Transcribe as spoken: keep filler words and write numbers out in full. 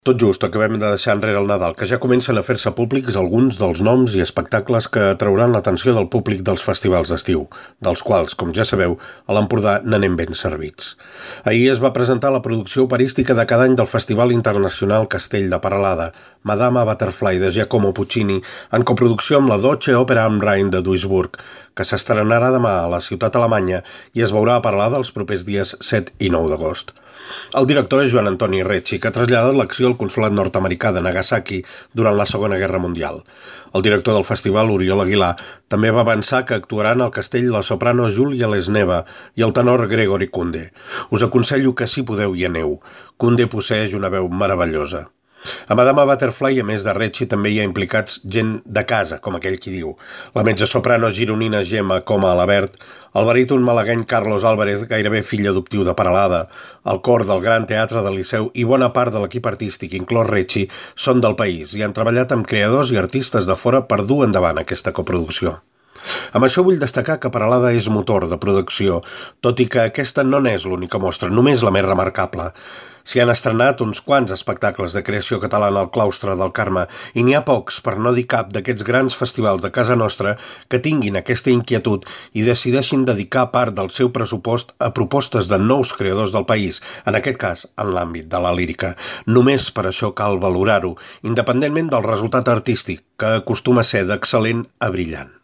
Tot just acabem de deixar enrere el Nadal, que ja comencen a fer-se públics alguns dels noms i espectacles que atrauran l'atenció del públic dels festivals d'estiu, dels quals, com ja sabeu, a l'Empordà n'anem ben servits. Ahir es va presentar la producció operística de cada any del Festival Internacional Castell de Peralada, Madama Butterfly de Giacomo Puccini, en coproducció amb la Deutsche Oper am Rhein de Duisburg, que s'estrenarà demà a la ciutat alemanya i es veurà a Peralada els propers dies set i nou d'agost. El director és Joan Antoni Recci, que ha traslladat l'acció al consolat nord-americà de Nagasaki durant la Segona Guerra Mundial. El director del festival, Oriol Aguilar, també va avançar que actuaran al castell la soprano Julia Lesneva i el tenor Gregory Kunde. Us aconsello que si podeu hi aneu. Kunde posseeix una veu meravellosa. A Madama Butterfly, a més de Recci, també hi ha implicats gent de casa, com aquell qui diu. La mezzosoprano gironina Gemma Coma Alabert, el baríton malagueny Carlos Álvarez, gairebé fill adoptiu de Peralada, el cor del Gran Teatre del Liceu i bona part de l'equip artístic, inclòs Recci, són del país i han treballat amb creadors i artistes de fora per dur endavant aquesta coproducció. Amb això vull destacar que Peralada és motor de producció, tot i que aquesta no n'és l'única mostra, només la més remarcable. S'hi han estrenat uns quants espectacles de creació catalana al claustre del Carme i n'hi ha pocs, per no dir cap, d'aquests grans festivals de casa nostra que tinguin aquesta inquietud i decideixin dedicar part del seu pressupost a propostes de nous creadors del país, en aquest cas en l'àmbit de la lírica. Només per això cal valorar-ho, independentment del resultat artístic, que acostuma a ser d'excel·lent a brillant.